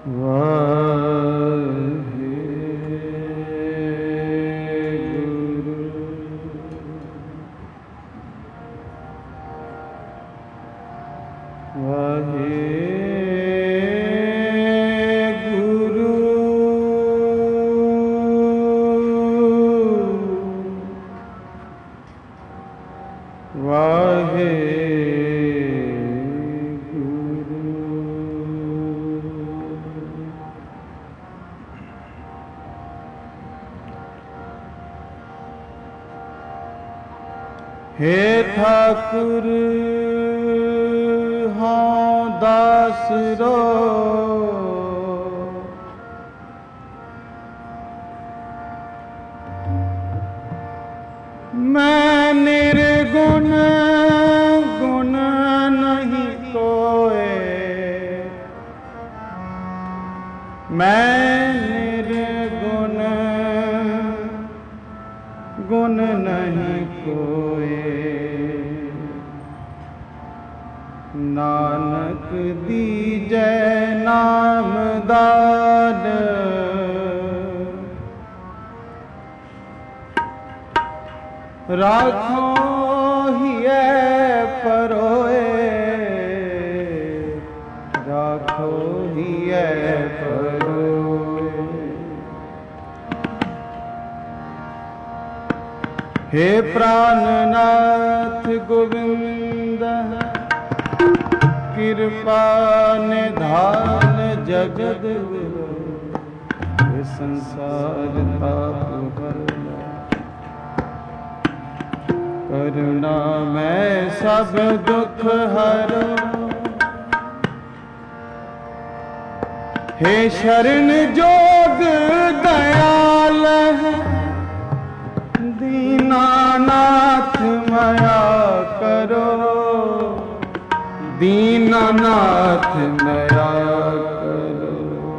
हे ठाकुर हाँ दास रो मैं निर्गुण गुण नहीं कोए, मैं निर्गुण गुण नहीं कोए। नानक दीजै नाम दान, राखो हियै परोए, राखो हियै परोए। हे प्राणनाथ गोविंद कृपा निधान जगद गुरु, संसार ताप हरना, करुणा मैं सब दुख हरो। हे शरण जोग दयाल दीनानाथ मया करो, दीनानाथ मया करो,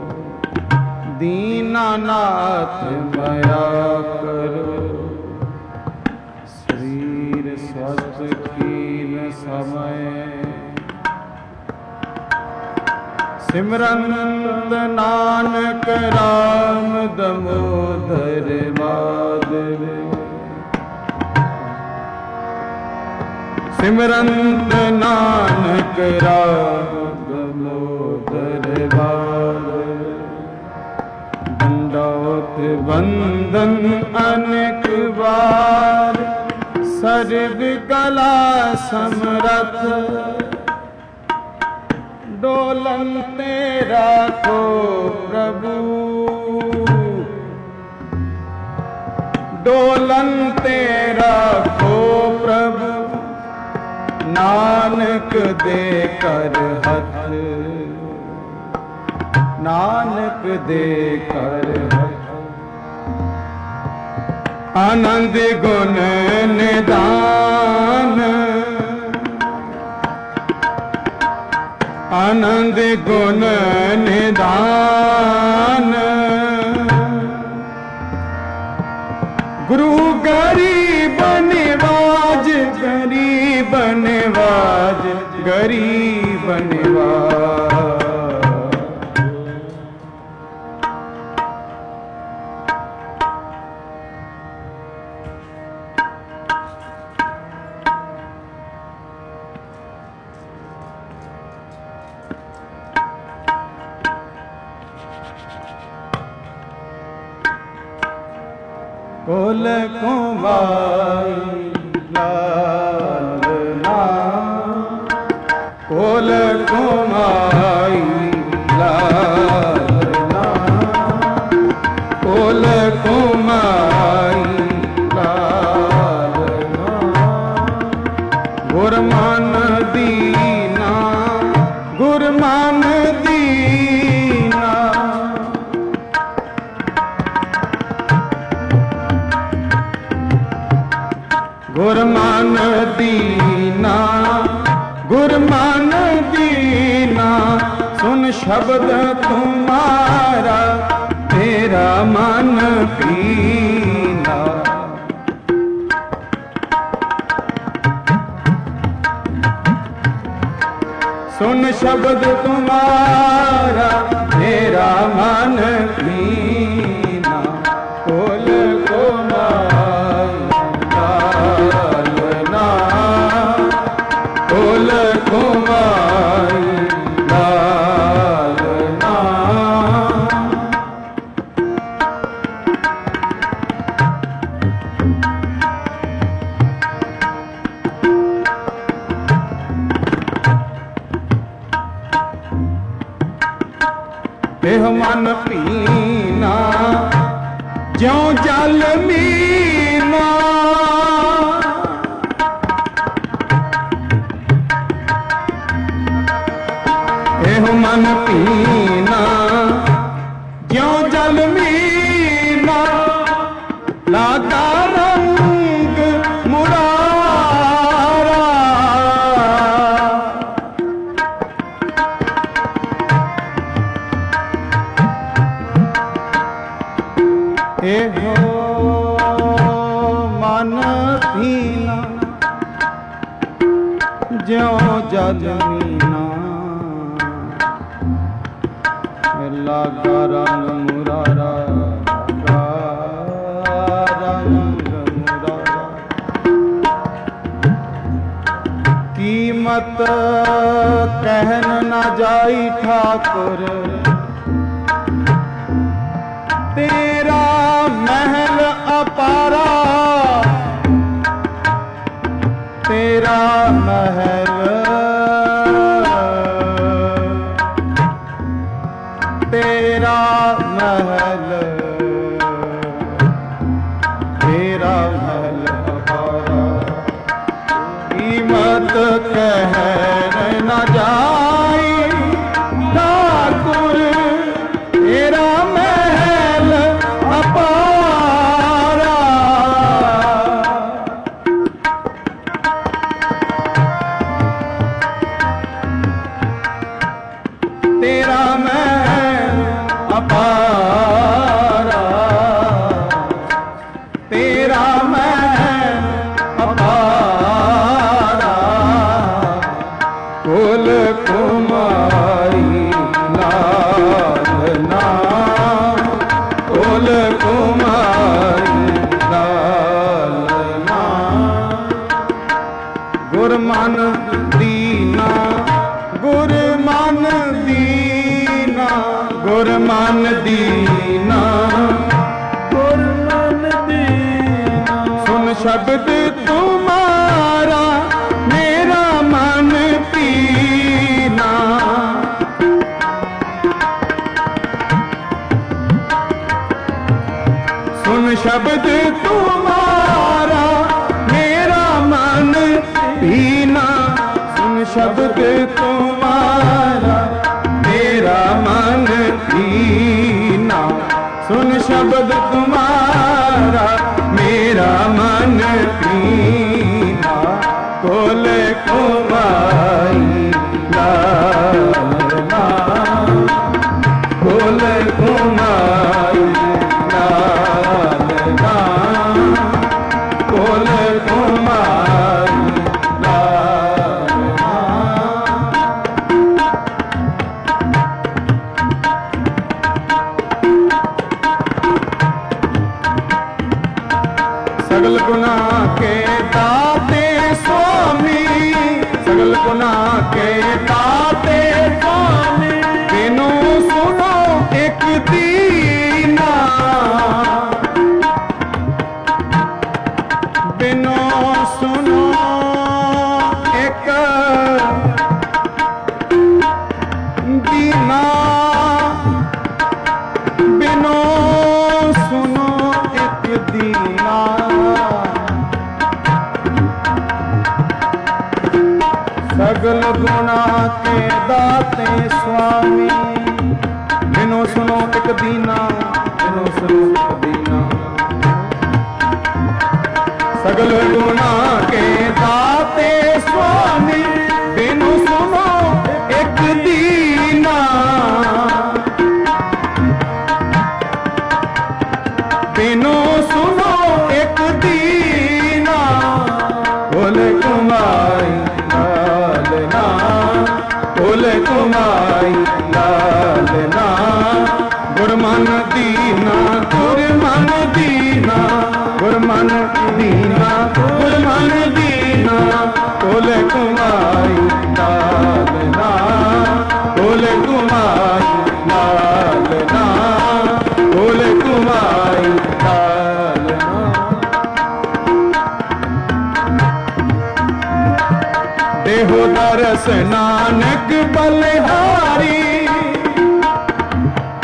दीनानाथ मया करो। शरीर स्वस्थ कीन समय, सिमरंत नानक राम दामोदर माधव, सिमरंत नानक राम दामोदर माधव। दंडौत बंदन अनेक बार, सर्व कला समरथ, डोलन तेरा को प्रभु, डोलन तेरा को प्रभु। नानक दे कर हथ, नानक दे कर हथ। आनंद गुण निदान, आनंद गुण निदान। गुरु गरीब निवाज, गरीब निवाज, गरीब निवाज। कोल कुमाई लालना, कोल कुमाई लालना, कोल कुमाई लालना। गुरमान दीना, गुरमान दीना, गुरमान दीना, गुरमान दीना। सुन शब्द तुम्हारा, तेरा मन पीना। सुन शब्द तुम्हारा, तेरा एह मन पीना ज्यों जल मीना। एह मन पीना ज्यों जल मीना, लागा रंग मुरारा। एहो मन पीना ज्यों जल मीना, लागा रंग मुरारा, रंग मुरारा। कीमत कहन न जाई ठाकुर, तेरा महल अपारा, तेरा महल, तेरा महल, तेरा महल अपारा। कीमत कह न जाई ठाकुर, तेरा महल अपारा। तेरा महल अपारा, तेरा महल अपारा। कुल कुमारी लालना, कुल कुमारी लालना। गुरमन दीना, गुरमन दीना, गुरमन दीना, गुरमन दीना। सुन शब्द तुम्हारा मेरा मन पीना। सुन शब्द तुम्हारा मेरा मन पीना। सुन शब्द तुम्हारा मेरा मन पीना। सुन शब्द तुम्हारा मेरा मन पीना। कोल कुमाई लालना, कोल कुमाई लालना, कोल कुमाई लालना। सगल गुना के दाते स्वामी, सगल गुना के दाते स्वामी। बिनु सुनो एक दीना, बिनु सुनो एक दीना, बिनु सुनो एक दीना। सगल गुना के दाते स्वामी। बिनु सुनो एक दीना, बिनु सुनो एक दीना। सगल गुना के दाते स्वामी। बिनु सुनो एक दीना, बिनु सुनो एक दीना। कोल कुमाई लालना, कोल कुमाई लालना। गुरमन दीना, गुरमन दीना, गुरमन दीना, गुरमन दीना। कोल कुमाई लालना, कोल कुमाई लालना, कोल कुमाई लालना। देहो दरस नानक बलिहारी,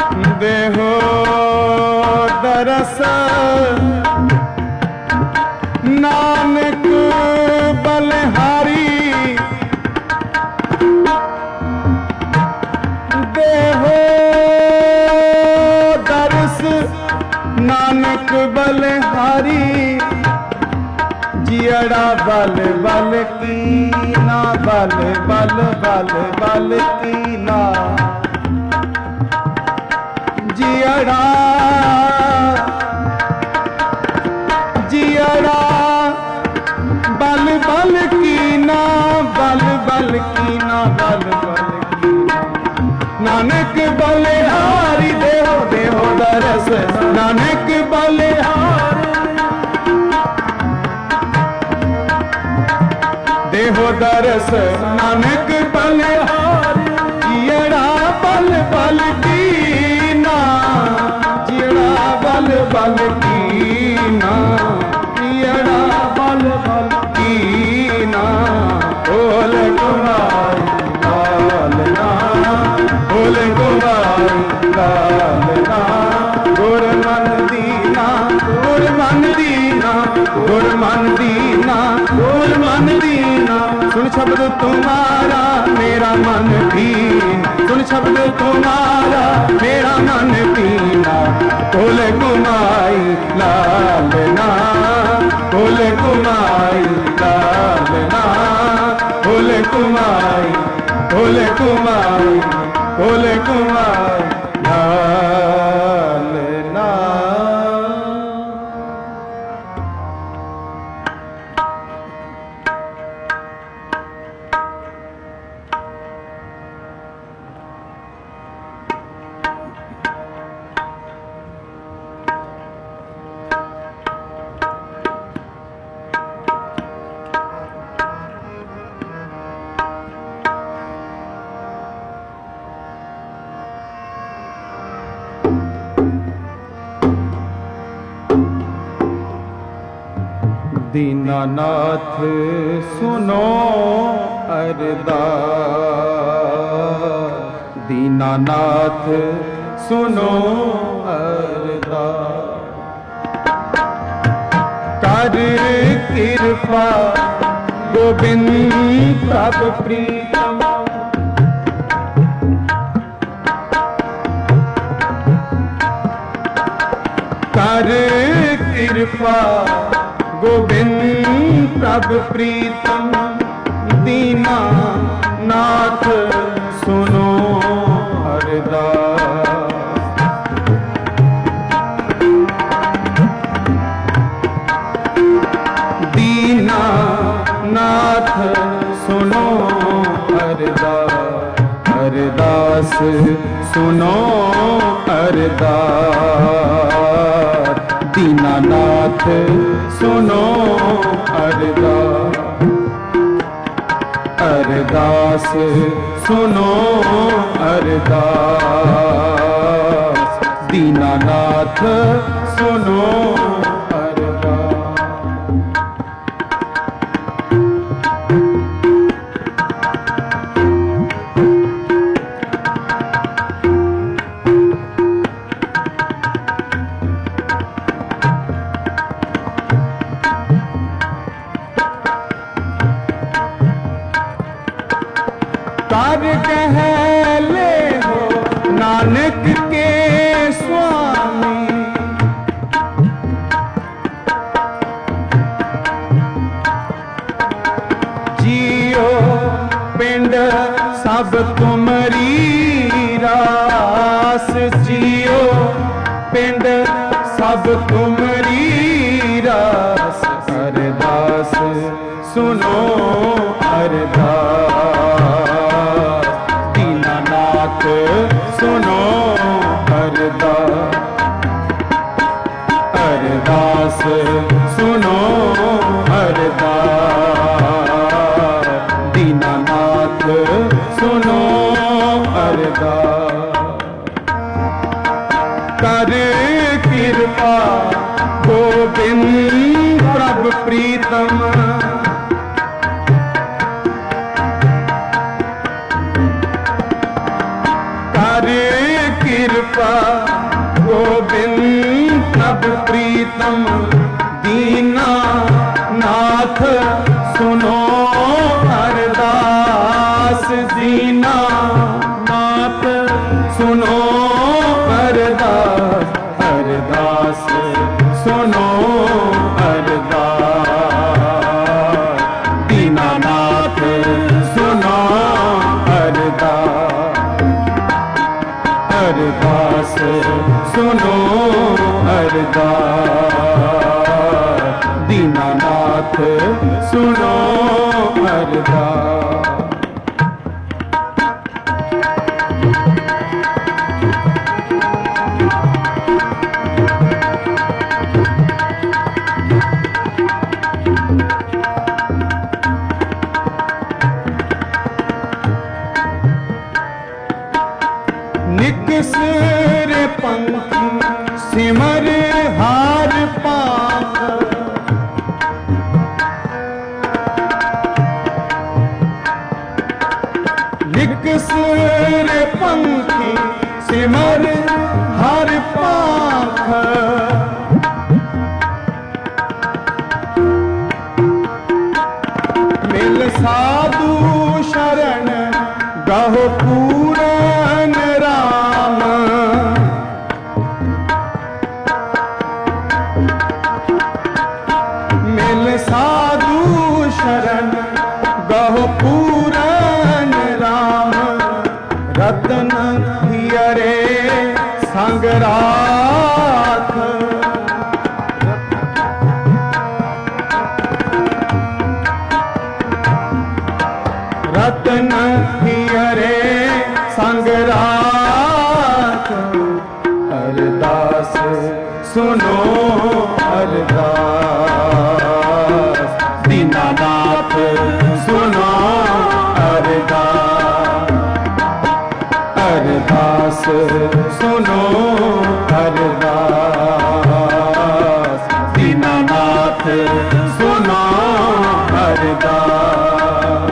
नानक बलिहारी जियड़ा बल बल कीना बल बल बल बल कीना जियड़ा जियड़ा बल बल कीना बल बल कीना बल बल कीना नानक बलिहारी देहो देहो दरस नानक बलिहारी देहो दरस नानक बलिहारी जियड़ा बल बल कीना जियड़ा बल बल कीना जियड़ा बल बल कीना बोल कुमारी लालना बोल कुमारी लालना गुर मन दीना गुर मन दीना गुर मन दीना गुर मन दीना सुन शब्द तुम्हारा मेरा मन दीना सुन शब्द तुम्हारा मेरा मन दीना बोल कुमारी लालना बोल कुमारी लालना बोल कुमारी बोल कुमारी बोल कुमारी लालना। दीनानाथ सुनो अरदास दीनानाथ सुनो अरदास कर कृपा गोविंद प्रभु प्रीतम कर कृपा गोविंद प्रभु प्रीतम दीना नाथ सुनो अरदास दीना नाथ सुनो अरदास अरदास सुनो अरदास दीनानाथ सुनो अरदास अरदास सुनो अरदास दीनानाथ सुनो अरदास। कर कह ले हो नानक के स्वामी जियो पिंड सब तुमरी रास जियो पिंड सब तुमरी रास अरदास सुनो अरदास दीनानाथ सुनो अरदास अरदास सुनो अरदास दीनानाथ सुनो अरदास कर कृपा गोविंद प्रभु प्रीतम कृपा गोविंद प्रभु प्रीतम दीना नाथ सुनो अरदास दीना नाथ सुनो अरदास अरदास अरदास सुनो अरदास, दीनानाथ सुनो अरदास। निकसर पंखी सिमर हार पाख, निकसर पंखी सिमर हार पाख, मिल साधु शरण गहो पूरन राम, मिल साधु शरण गहो पूरन राम, रतन हियरे संग राख, रतन हियरे संग राख, अरदास सुनो अरदास, दीनानाथ सुनो अरदास, अरदास सुनो अरदास, दीनानाथ सुनो अरदास।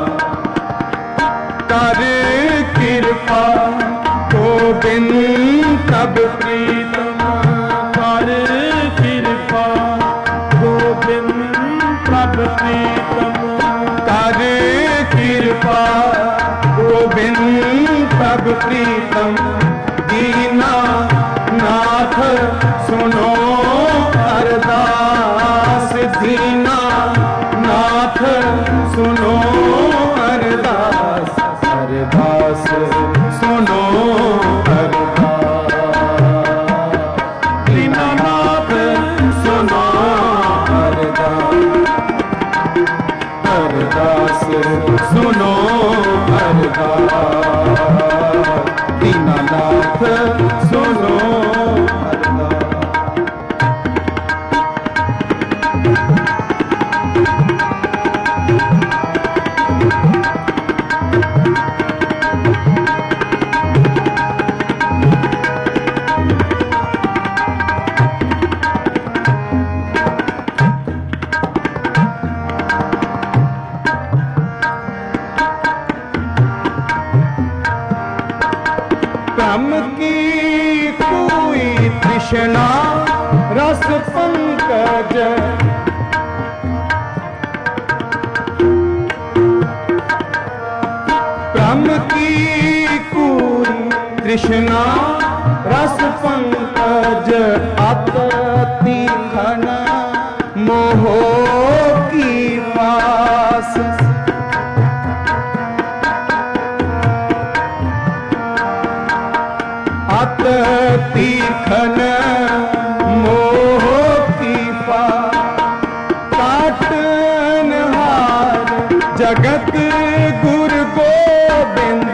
कर कृपा गोविंद तब प्रीतम, कर कृपा गोविंद तब प्रीतम, कर कृपा गोविंद तब प्रीतम, दीना नाथ सुनो अरदास, दीना नाथ सुनो अरदास, अरदास सुनो अरदास, दीनानाथ सुनो अरदास, अरदास सुनो अरदास, दीनानाथ सुनो अरदास। ब्रह्म की कोई तृष्णा रस पंकज, ब्रह्म की कोई तृष्णा रस पंकज, अति घन मोह की पास, अति घन मोह की पास, काटन हार जगत गुरु गोविंद,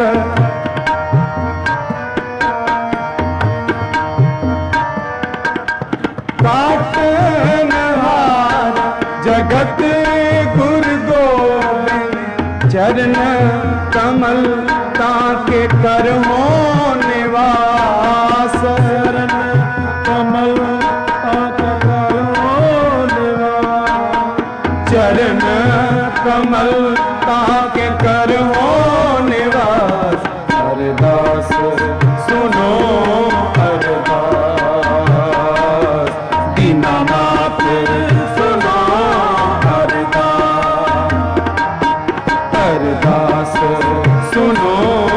काटन हार जगत गुरु गोविंद, चरण कमल ताके करहो निवास, चरण कमल ताके करहो निवास, चरण कमल ताके करहो निवास, अरदास सुनो अरदास, दीनानाथ सुनो अरदास, अरदास सुनो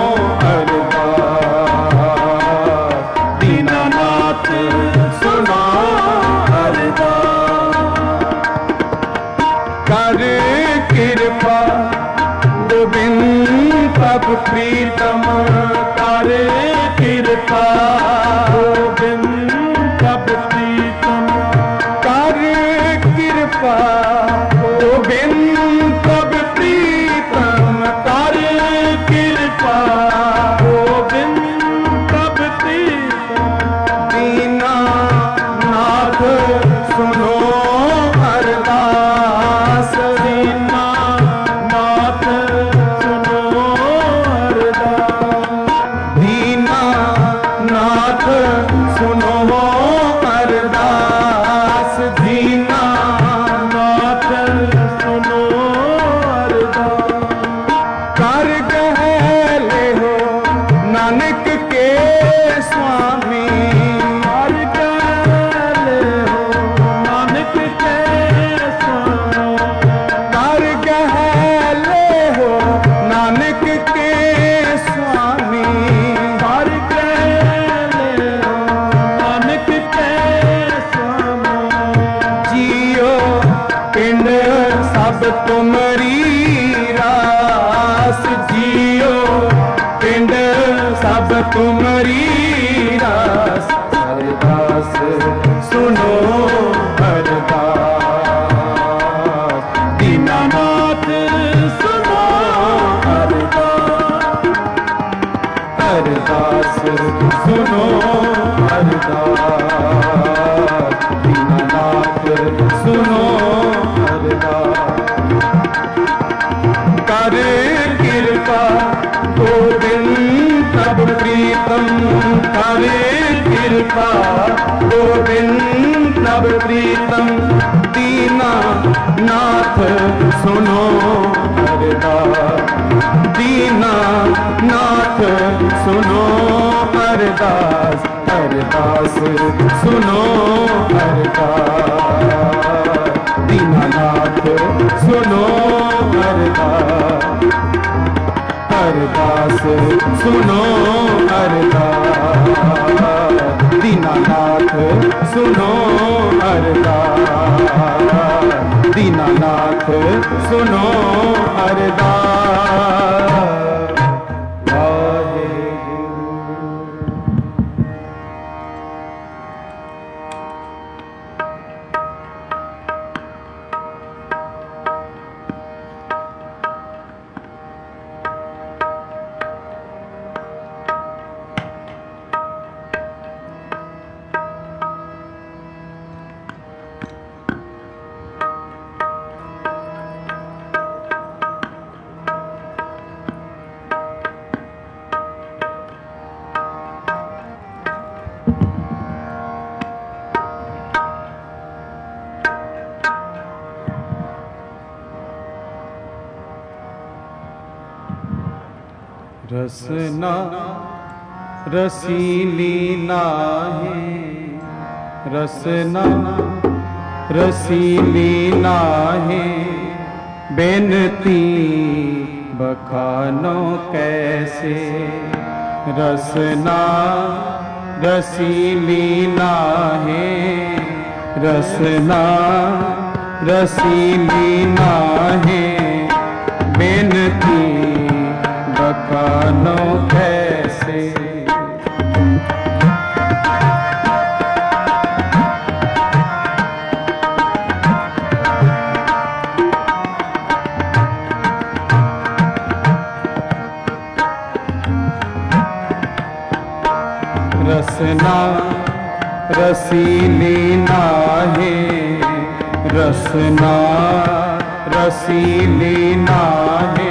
अरदास, दीनानाथ सुनो अरदास। कर कृपा गोविंद तब प्रीतम, कर कृपा सुनो अरदास दीनानाथ सुनो अरदास। कर कहले हो नानक के स्वामी, कर कहले हो नानक के स्वामी, कर कहले हो नानक के स्वामी, कर कहले हो नानक के स्वामी। जियो पिंड सब तुमरी रास, जियो पिंड सब तुमरी रास। अरदास सुनो अरदास दीनानाथ सुनो अरदास। अरदास सुनो अरदास दीनानाथ सुनो अरदास। कर कृपा गोविंद तब प्रीतम, कर कृपा गोविंद तब प्रीतम। दीनानाथ सुनो अरदास, दीनानाथ सुनो अरदास। अरदास सुनो अरदास दीनानाथ सुनो अरदास। अरदास सुनो अरदास दीनानाथ सुनो अरदास। दीनानाथ सुनो अरदास। रसना रसीली नाहे, रसना रसीली नाहे। बेनती बखानो कैसे, रसना रसीली नाहे, रसना रसीली नाहे। बेनती बखानो कैसे, रसना रसीली नाहे, रसना रसीली नाहे।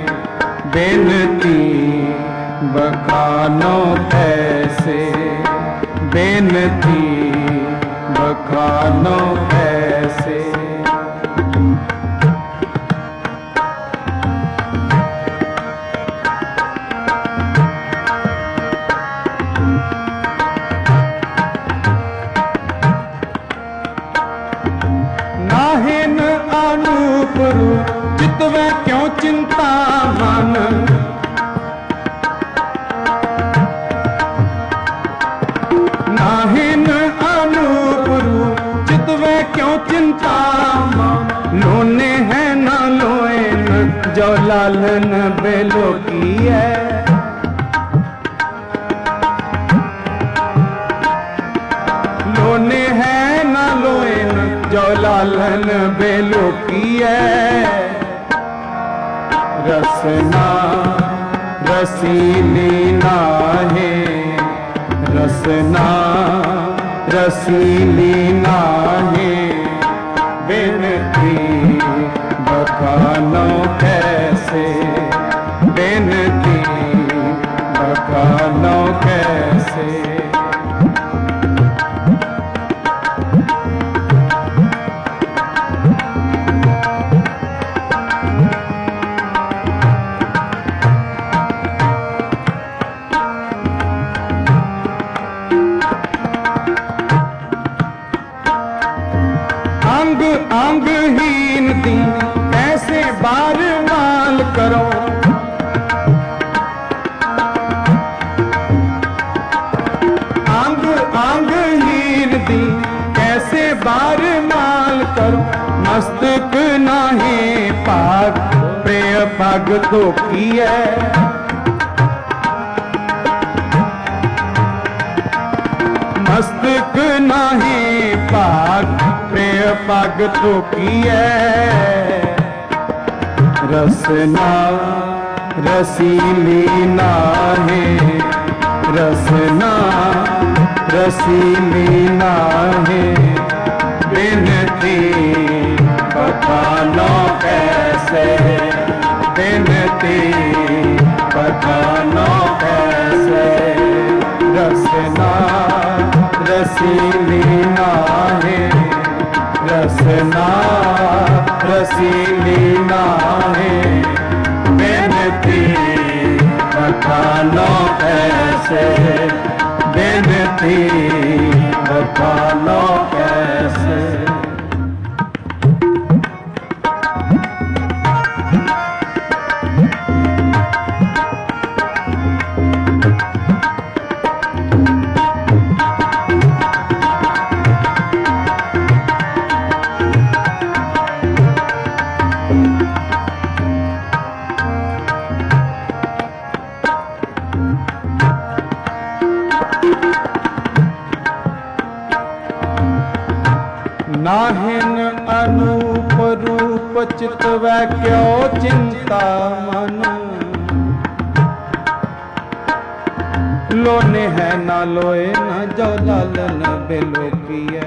बेनती बखानो कैसे, बेनती बखानो कैसे। नाहिन अनूप रूप चितवे क्यों चिंता मन, नाहिन अनूप रूप चितवे क्यों चिंता मन। लोने है ना लोए न जो लालन बेलो की है, लोने है ना लोए न जो लालन बेलो की है। रसना रसीली नाहे, रसना रसीली नाहे। बेनती बखानो कैसे, बेनती बखानो कैसे। अंगहीन दीन कैसे बार माल करो। अंगहीन दीन कैसे बार माल करो। मस्तक नाहे पाग प्रिय पग तो किए। मस्तक नाहे पाग प्रिय पग तो किए। रसना रसीली नाहे रसना रसीली नाहे। बिनती बतानो कैसे बिनती बतानो कैसे। रसना रसीली नाहे रसना रसीली नाहे। बिनती बतानो कैसे बिनती बतानो कैसे। नाहिन अनूप रूप चितव क्यों चिंता मन। लोने है ना लोए न जो लालन बेलोकिए।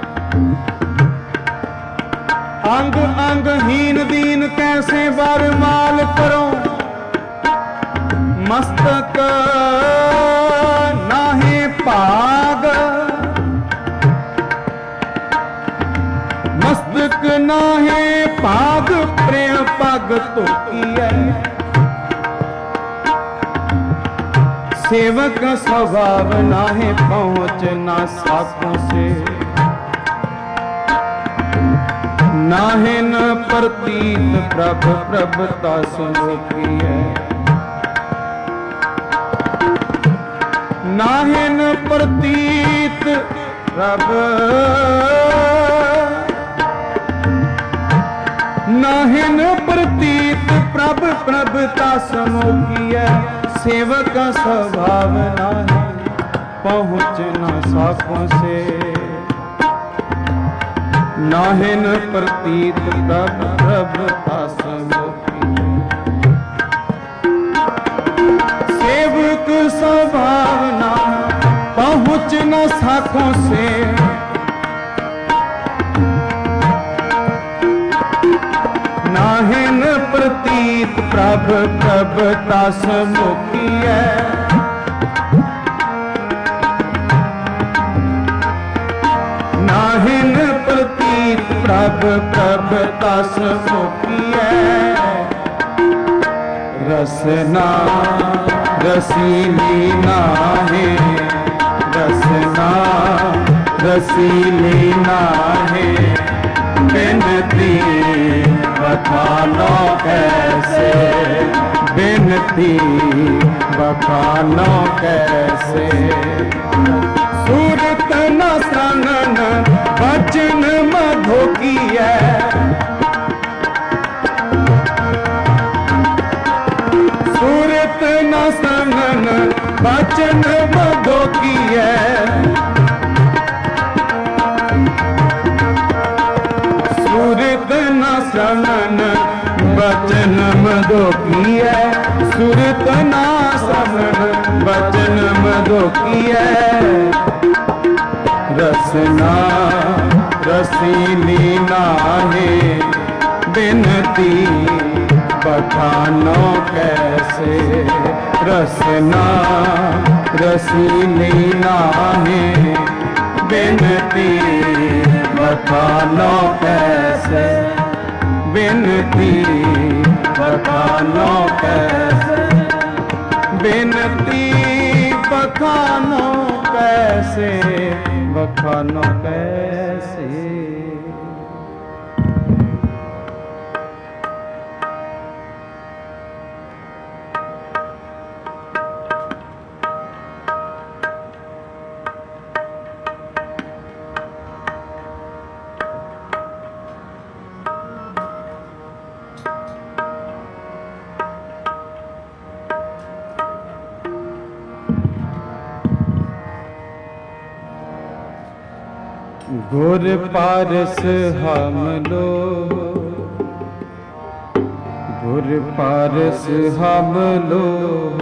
अंग अंगहीन दीन कैसे बार माल करो। मस्तक नाहे पाग मस्तक नाहे पाग प्रेम पग तो किए। सेवक स्वभाव नाहे पहुँच ना साकों से। नाहे न प्रतीत प्रभ प्रभता सुनो किए। नाहे न प्रतीत प्रभ नाहिन प्रतीत प्रभ प्रभता समोकिय। सेवक का स्वभाव नाहि पहुँच न साकों से। नाहिन प्रतीत प्रभ प्रभता समोकिय। सेवक स्वभाव नाहि पहुँच न साकों से। नाहिन प्रतीत प्रभ प्रभता समुखिय। नाहिन प्रतीत प्रभ प्रभता समुखिय। रसना रसीली नाहे रसना रसीली नाहे। बिनती बतानो कैसे बिनती बतानो कैसे। सूरत न संगन वचन मधो किए। सूरत न संगन वचन मधो किए। सूरत न संगन वचन मधो किए। सूरत न संगन वचन मधो किए। रसना रसीली नाहे। बिनती बखानो कैसे। रसना रसीली नाहे। बिनती बखानो कैसे। बिनती बखानो कैसे। बिनती बखानो कैसे बखानो कैसे। गुर पारस हम लोग, गुर पारस हम लोग,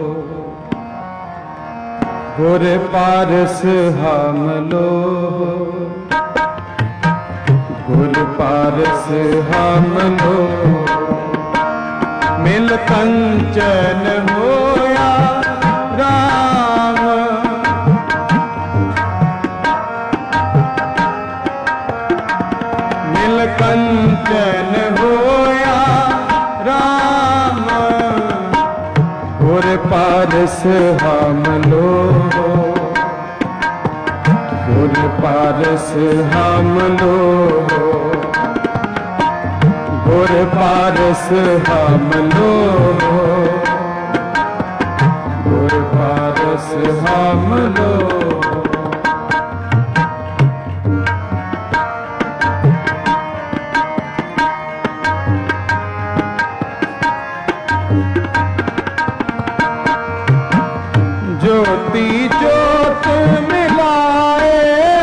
गुर पारस हम लोग, गुर पारस हम लोग। मिल कंचन होया राम, मिल कंचन होया राम, गुर पारस हम लोग, गुर पारस हम लोग, गुर पारस हम लोग, गुर पारस हम लोग। ज्योति ज्योत मिलाए,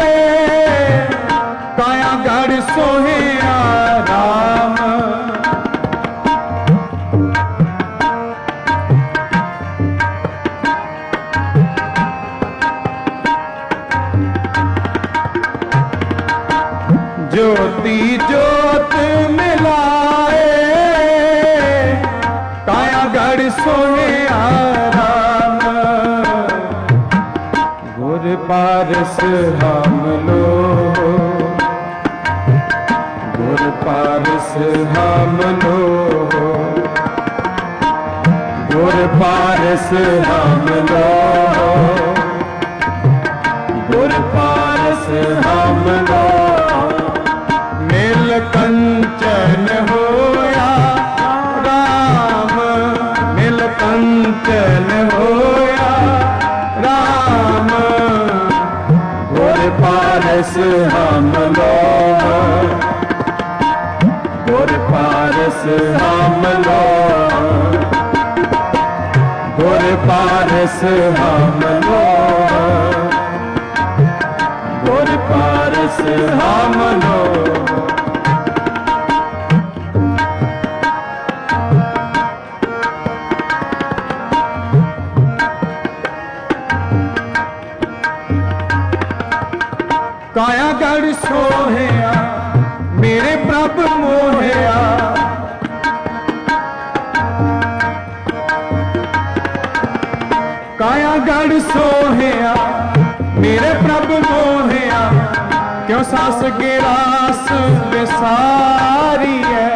काया गढ़ सोहे राम, ज्योति ज्योत मिलाए, काया गढ़ सोहे राम, गुर पारस हम लोग, गुर पारस हम लोग, गुर पारस हम लोग, गुर पारस हम लोग। मिल कंचन होया राम, मिल कंचन होया राम, गुर पारस हम लोग, गुर पारस हम लोग, गुर पारस हम लोग, गुर पारस हम लोग। काया गढ़ सोहया मेरे प्रभु मोहया, काया गढ़ सोहया मेरे प्रभु मोहया, क्यों सास गिरास विसारी है,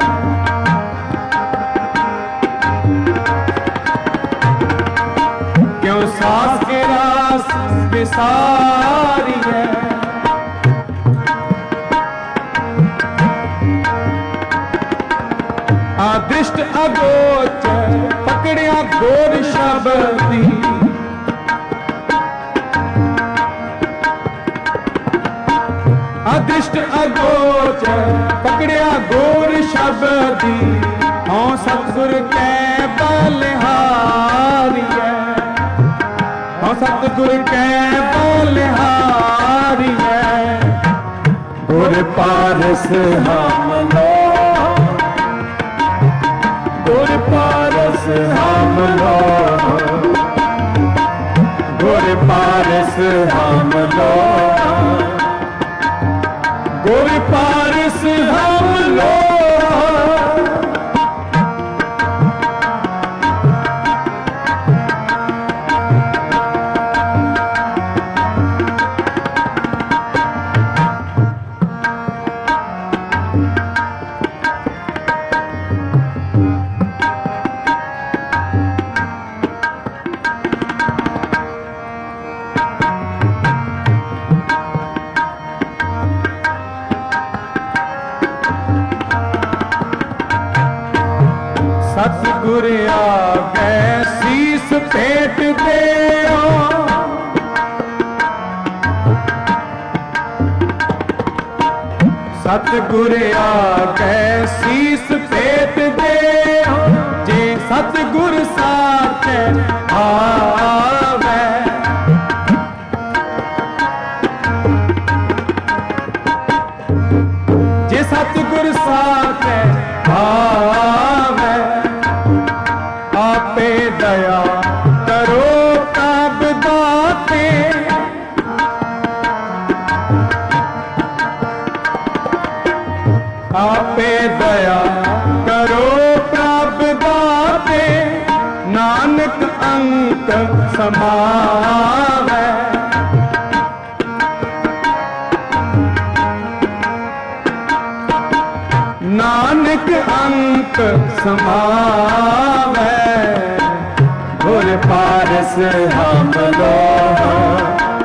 क्यों सास गिरास विसारी है। आदृष्ट अगोचर पकड़िया गोर शब्दी, अदृष्ट अगोचर पकड़िया गोर शब्दी, हों सतगुर कै बलिहारी है, हों सतगुर कै बलिहारी है, गुर पारस हम लोग, गुर पारस हम लोग, गुर पारस हम लोग, गुर पारस हम लोग। सतगुर आगे शीस फेट दे, सतगुर आगे शीस फेट दे, जे सतगुर साथ आवे, बरसाते भावे। आपे दया करो तब दाते, आपे दया करो प्रभ दाते, नानक अंक समावे। नानक अंक समावे। गुर पारस हम लोग,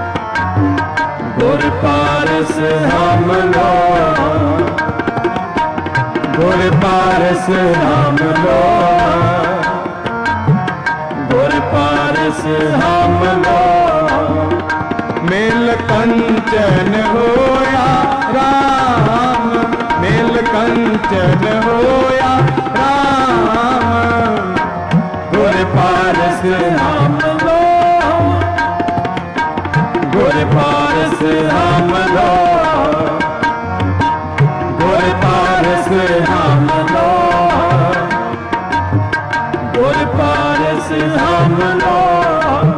गुर पारस हम लोग, गुर पारस हम लोग, गुर पारस हम लोग। मिल कंचन होया राम, मिल कंचन होया राम। गुर पारस हम लोग, गुर पारस हम लोग, गुर पारस हम लोग, गुर पारस हम लोग।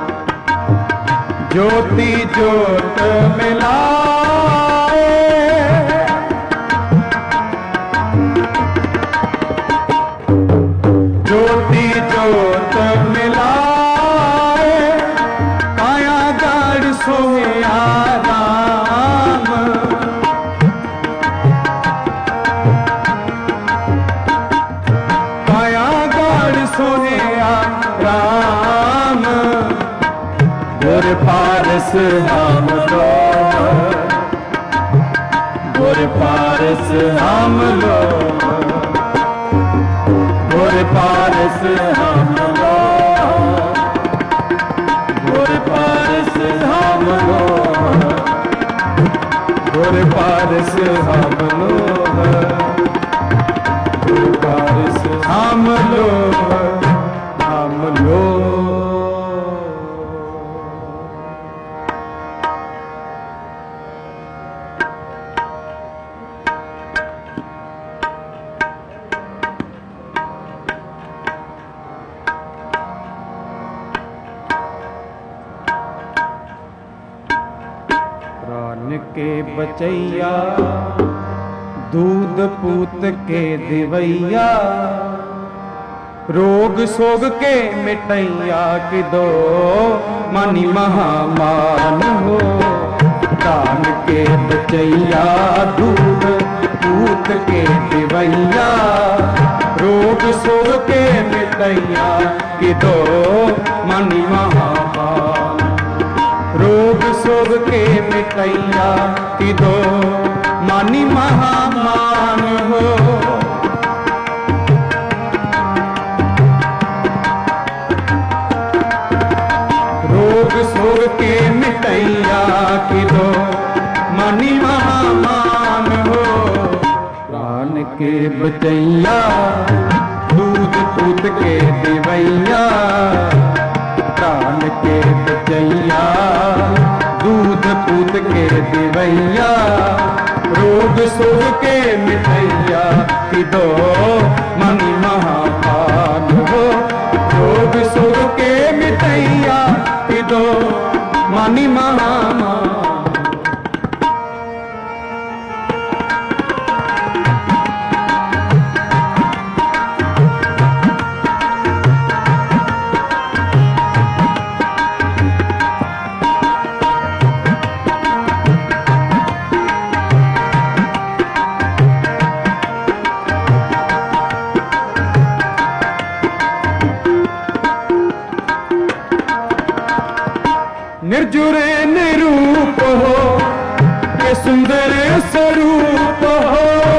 ज्योति ज्योत मिलाए, ज्योति ज्योत मिलाए, काया गढ़ सोया राम। काया गढ़ सोया राम। गुर पारस हम लोग, गुर पारस हम लोग, गुर पारस हम लोग, गुर पारस हम लोग, गुर पारस हम लोग, गुर पारस हम लोग, हम लोग। प्राण के बचैया दूध पूत के दिवैया, रोग सोग के मिटैया कि दो मनि महामान हो। प्राण के बचैया दूध पूत के दिवैया, रोग सोग के मिटैया कि दो मनि महामान। रोग सोग के मिटैया कि दो मनि महामान हो। रोग सोग के मिटैया कि दो मनि महामान हो। प्राण के बचैया दूध पूत के दिवैया, प्राण के बचैया दूध पूत के दिवैया, रोग सोग के मिटैया कि दो मनि महामान हो। रोग सोग के मिटैया कि दो मनि महामान। निर्जुरे निरूप हो के सुंदर स्वरूप हो।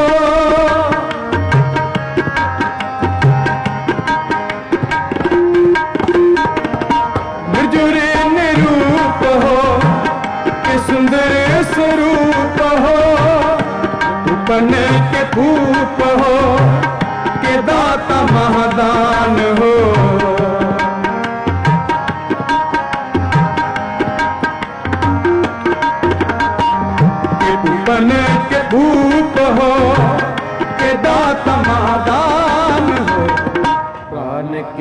निर्जुरे निरूप हो के सुंदर स्वरूप हो। उपन के भूप हो के दाता महादान हो। उपन के भूप हो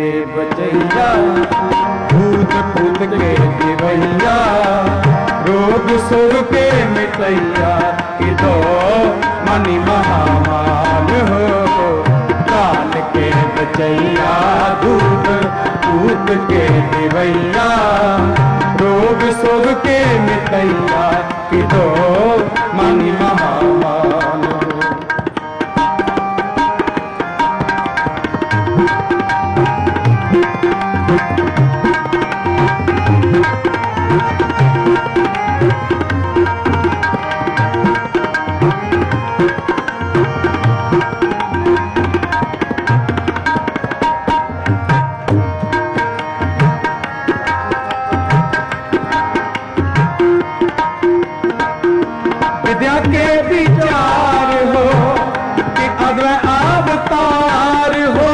के बचैया, भूत भूत के दिवैया, रोग सोग के मिटैया, कि दो मनी महामान हो। काल के बचैया, भूत भूत के दिवैया, रोग सोग के मिटैया, कि दो मनी महामान हो। विद्या के विचार हो कि अद्वै अवतार हो,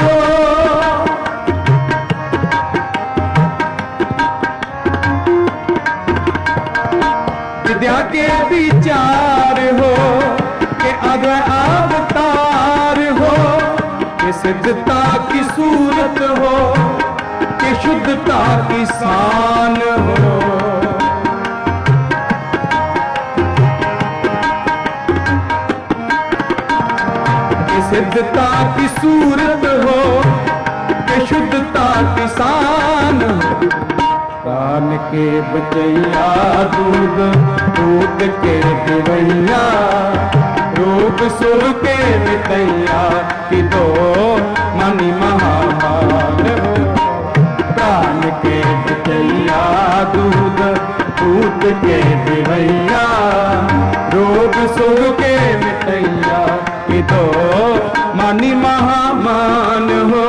विद्या के विचार हो कि अद्वै अवतार हो, कि सिद्धता की सूरत हो, कि शुद्धता की शान हो। सिद्धता की सूरत हो, कि शुद्धता की शान हो। कान के बचैया, दूध दूध के दिवैया, रोग सुर के मिटैया, कि दो मनी महामान हो। कान के बचैया, दूध दूध के दिवैया, रोग सुर के मिटैया, कि दो मनी महामान हो।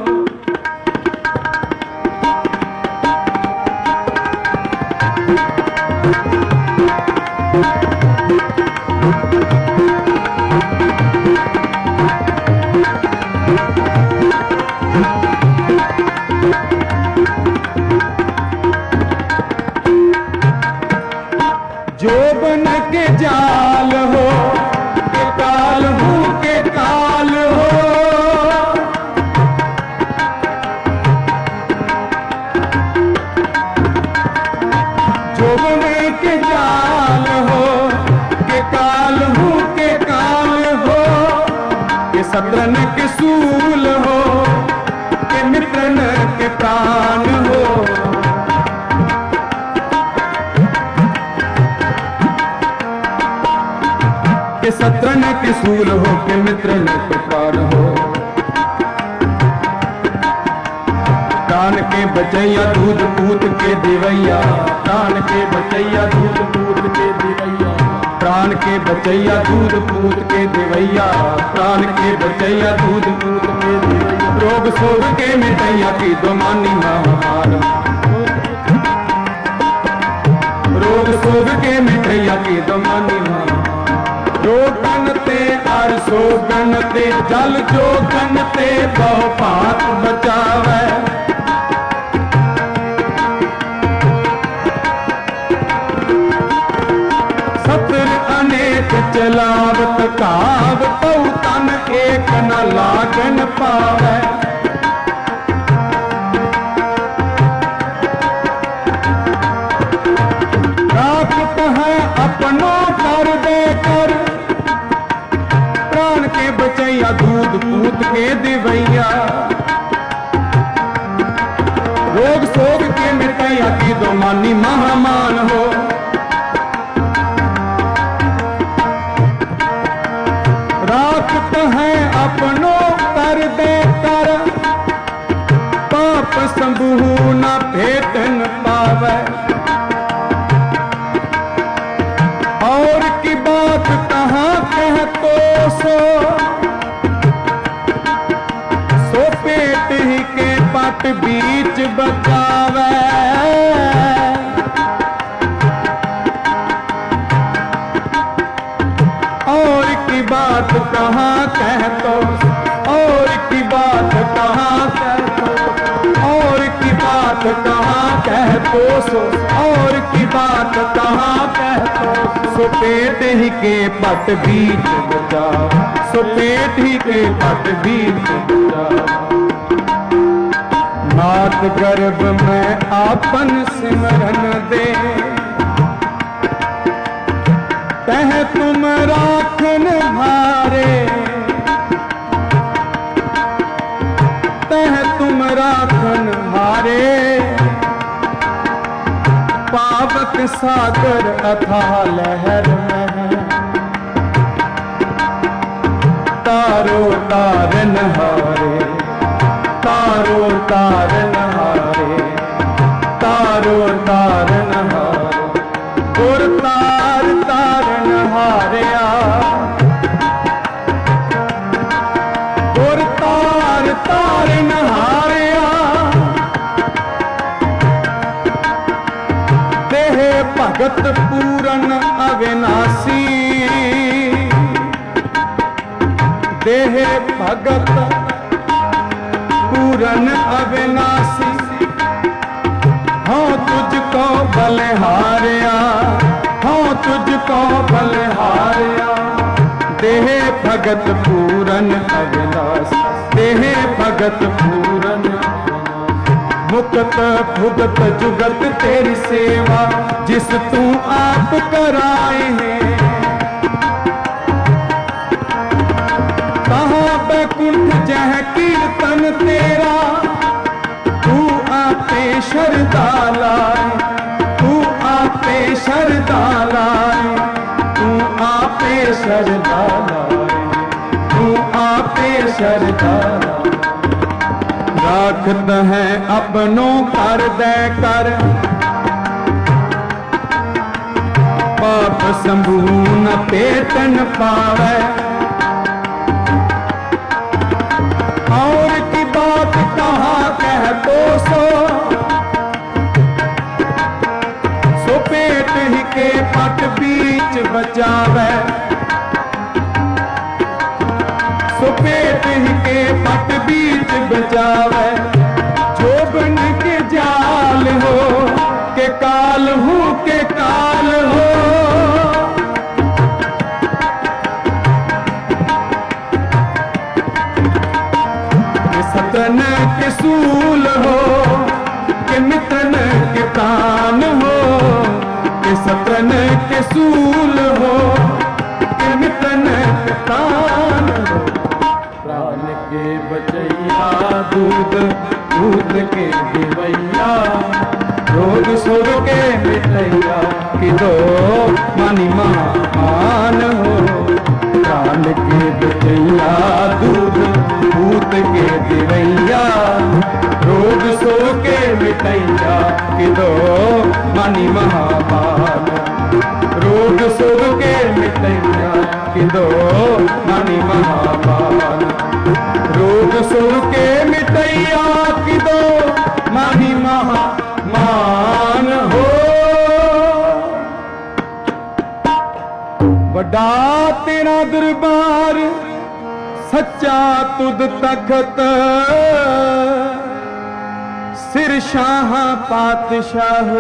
जोबन के जाल हो, के काल हूँ के काल हो, जोबन के जाल हो, के काल हूँ के काल हो, के सत्रन के सूल हो, के मित्रन के प्राण हो। के सत्रन के सूल हो, के मित्रन के प्राण हो। प्राण के बचैया, दूध पूत के दिवैया, प्राण के बचैया, दूध पूत के दिवैया, प्राण के बचैया, दूध पूत के दिवैया, प्राण के बचैया, दूध पूत के दिवैया, रोग सोग के मिटैया, कि दो मनी महामान। रोग सोग के मिटैया, कि दो मनी महामान। रोगन ते और सोगन ते, जल जोगन ते बहु पात बचावे। सतर अनेक चलावत काव, बहु तन एक न लागन पावे। राखत है अपनो कर दे कर, प्राण के बचैया, दूध पूत के दिवैया, रोग सोग के मिटैया, कि दो मनी महामान हो। राखत है अपनो कर दे कर, पाप संबूह न भेटन पावे। और की बात कहाँ कह तो सो पेट ही के पट बीच बचावे। और की बात कहाँ कह तो, और की बात कहाँ कह तो, और की बात कहाँ कह तो सो, और की बात कहाँ कह तो सो। पेट ही के पट बीच बचाओ, सो पेट ही के पट बीच बचाओ। मात गर्भ में आपन सिमरन दे, तह तुम राखन हारे, तह तुम राखन हारे। पावक सागर अथाह लहर में, तारो तारन हारे, तारो तारन हारे, तारो तारन हारे। गुर तार तारन हारिया, गुर तार तारन हारिया। देह भगत पूरन अविनाशी, देह भगत पूरन अविनाशी। हाँ तुझको बलिहारिया, हाँ तुझको बलिहारिया। देह भगत पूरन अविनाशी, देह भगत पूरन। मुक्त भुगत जुगत तेरी सेवा, जिस तू आप कराए हैं। कहाँ बैकुंठ जह कीर्तन तेरा, तू आपे शरदा लाए, तू आपे शरदा लाए, तू आपे शरदा लाए, तू आपे शरदा लाए। राखत है अपनों कर दे कर, पाप शंभू न पेटन पावे। और की बात कहाँ कह तो सो पेट ही के पट बीच बचावे, सो पेट ही के पट बीच बचावे। जो बन के जाल हो के काल हो, के काल हो। सतन के सूल हो के मितन के प्राण हो, के सतन के सूल हो के मितन के प्राण हो। प्राण के बचैया दूध दूध के देवैया, रोग सोग के मिटैया कि दो मानी महान हो। प्राण के बचैया दूध दूध के देवैया, रोग सो के मिटैया कि दो मानी महान। रोग सो के मिटैया कि दो मानी महान। रोग सो के मिटैया कि दो मानी महान हो। बड़ा तेरा दरबार सच्चा तुद तखत, सिर शाह पातशाहो,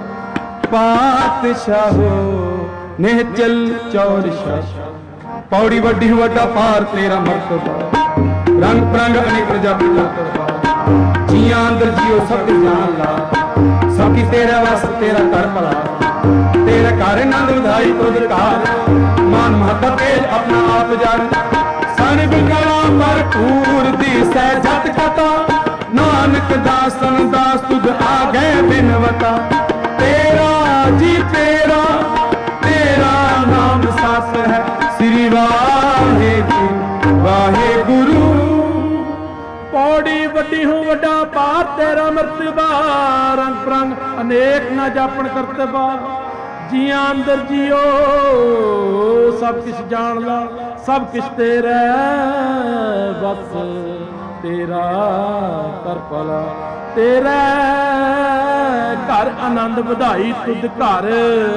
पातशाहो नेचल चौर शाह। पौड़ी वड्डी वड्डा पार तेरा मर्तबा, रंग प्रंग अनेक प्रजाति का दरबार। जियां अंदर जियो सब जान ला, सबकी तेरा वास तेरा कर भला। तेरा घर नंद उधाई तुद कार, मान महता तेज अपना आप जान। सर्ब कला भरपूर दिसै जत कथा, नानक दासन दास तुद आ गए बिनवता। तेरा जी तेरा, तेरा नाम सास है श्री वाहे वाहे गुरु। पौड़ी वड्डी हूँ वड्डा पार तेरा मर्तबा, रंग प्रंग अनेक न जापन करतबा। जियां अंदर जियो सब किछ जान ला, सब किछ तेरा बस तेरा कर भला। तेरा घर आनंद बधाई तुद घर,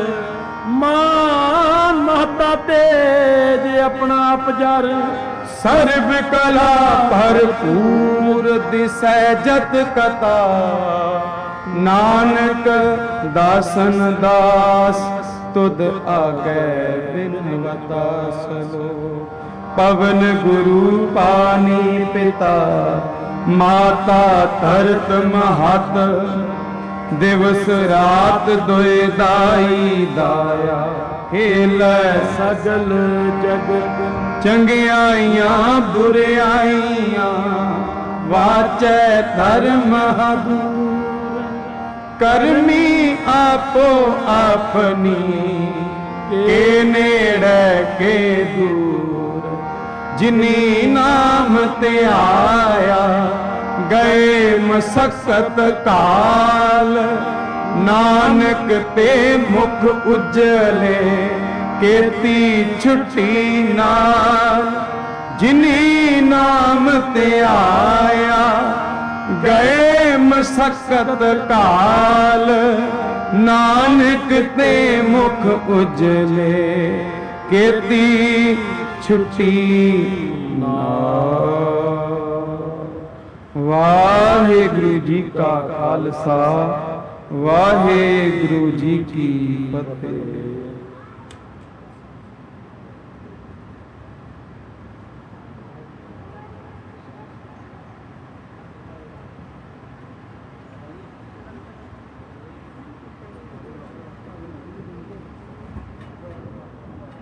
मान महता तेज अपना आप जार। सर्व कला भरपूर दिसै जत कथा, नानक दासन दास तुद आगे बिनवता सलो। पवन गुरु पानी पिता माता धरत महत दिवस रात दोए दाई दाया खेल सगल जगत चंगियाइयां बुराइयां वाचै धर्म दूर करमी आपो अपनी के नेड़े के दूर जिनी नाम ते आया गए मसक्कत काल नानक ते मुख उजले केती छुट्टी नाल जिनी नाम ते आया गए मसक्कत काल नानक ते मुख उजले केती छुट्टी नाल। वाहिगुरु जी का खालसा वाहिगुरु जी की फतेह।